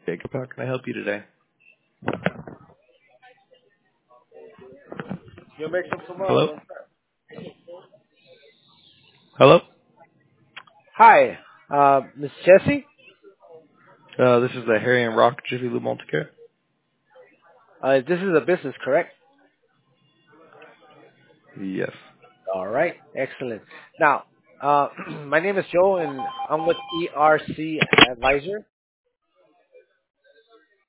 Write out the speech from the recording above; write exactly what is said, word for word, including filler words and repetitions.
Jacob, how can I help you today? You'll make some tomorrow. Hello? Don't stress. Hello? Hi, uh, Miss Jessie. Uh, this is the Harry and Rock Jiffy Lube Multicare? Uh, this is a business, correct? Yes. All right, excellent. Now, uh, my name is Joe, and I'm with E R C Advisor.